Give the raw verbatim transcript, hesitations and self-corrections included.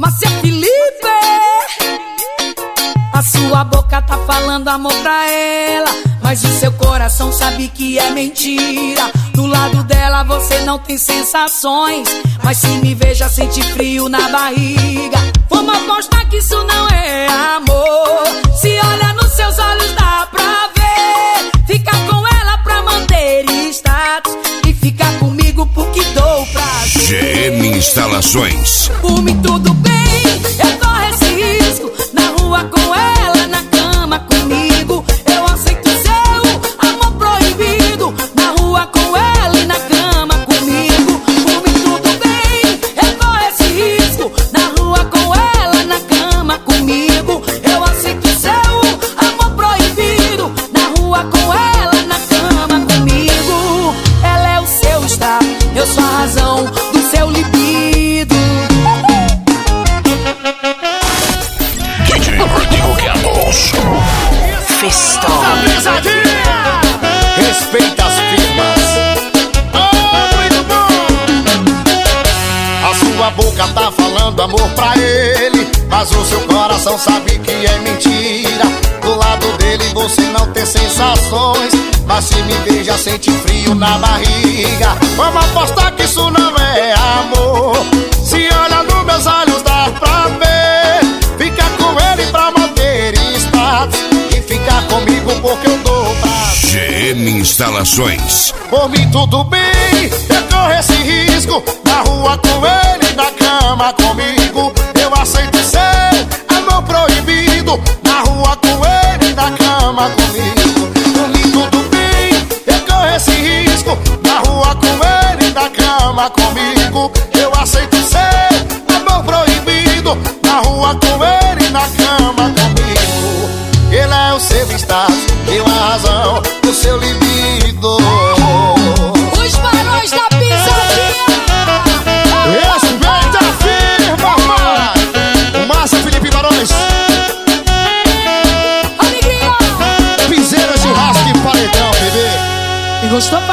Márcia Felipe, a sua boca tá falando amor pra ela, mas o seu coração sabe que é mentira. Do lado dela você não tem sensações, mas se me veja sente frio na barriga. Vamos apostar que isso não é amor. Se olha nos seus olhos dá pra ver. Fica com ela pra manter status e fica comigo porque dou prazer. G M Instalações. Por mim tudo bem, eu corro esse risco. Na rua com ela, na cama comigo. Eu aceito seu amor proibido. Na rua com ela e na cama comigo. Por mim tudo bem, eu corro esse risco. Na rua com ela, na cama comigo. Eu aceito seu amor proibido. Na rua com ela, na cama comigo. Ela é o seu estar, eu sou a razão do seu libido. D J Rodrigo Campos. Festão. Respeita as firmas. Oh, muito bom. A sua boca tá falando amor pra ele, mas o seu coração sabe que é mentira. Do lado dele você não tem sensações, mas se me veja sente frio na barriga. Vamos apostar que isso não é amor. Se olha nos meus olhos dá pra ver. Fica com ele pra manter status e ficar comigo porque eu dou prazer. G M Instalações. Por mim tudo bem, eu corro esse risco. Na rua com ele, na cama comigo. Eu aceito seu amor proibido. Na rua com ele, na cama comigo. Por mim tudo bem, eu corro esse risco. Na rua com ele, na cama comigo. Eu aceito seu amor proibido. Na rua com ele, na cama comigo. Ele é o seu estado, eu a razão do seu libido. Os barões da pisadinha. Respeita a firma, mano. Márcia Felipe Barões. Alegria. Piseira, churrasco e paredão, bebê. E gostou?